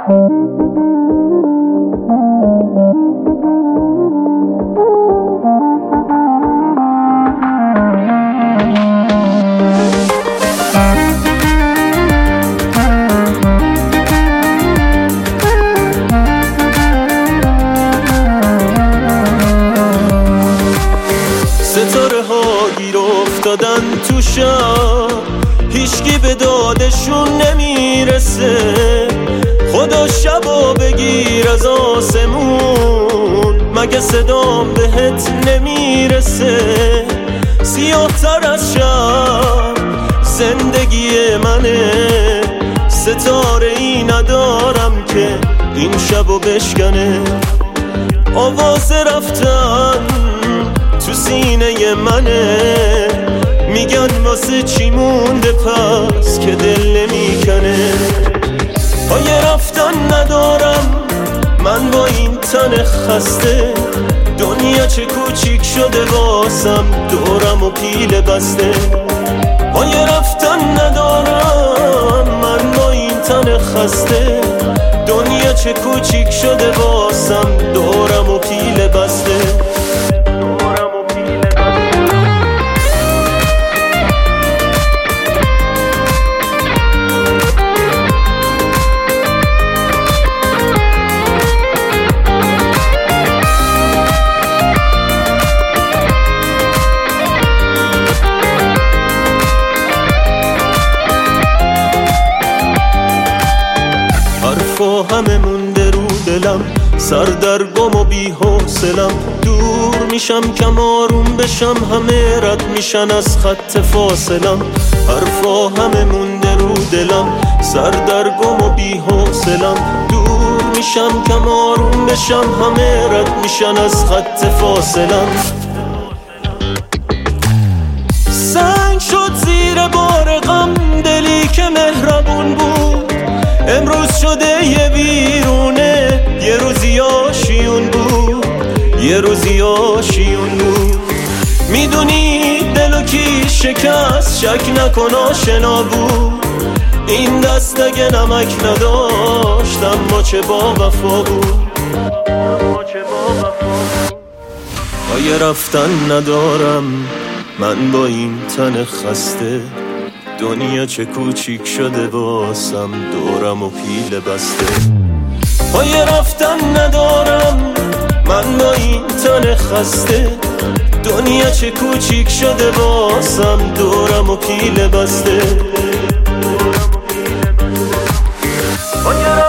ستاره ها گیر افتادن تو شب، هیچکی به دادشون نمیرسه. خدا شبا بگیر از آسمون، مگه صدام بهت نمیرسه؟ سیاه تر از شب زندگی منه، ستاره ای ندارم که این شبو بشکنه. آواز رفتن تو سینه منه، میگن واسه چی مونده پس که دل نمیکنه. پای رفتن ندارم من با این تن خسته، دنیا چه کوچیک شده واسم، دورم و پیله بسته. پای رفتن ندارم من با این تن خسته، دنیا چه کوچیک شده واسم، دورم و پیله بسته. حرفا همه مونده رو دلم، سردرگم و بی حوصلم. دور میشم کم آروم بشم، همه رد میشن از خط فاصلم. حرفا همه مونده رو دلم، سردرگم و بی حوصلم. دور میشم کم آروم بشم، همه رد میشن از خط فاصلم. سنگ شد زیر بار غم دلی که مهربون بود، امروز شده یه ویرونه. یه روزی آشیون بود، یه روزی آشیون بود. میدونی دلو کی شکست، شک نکن آشنا بود. این دست اگه نمک نداشت اما چه با وفا بود. پای رفتن ندارم من با این تن خسته، دنیا چه کوچیک شده واسم، دورم و پیله بسته. پای رفتن ندارم من با این تن خسته، دنیا چه کوچیک شده واسم، دورم و پیله بسته.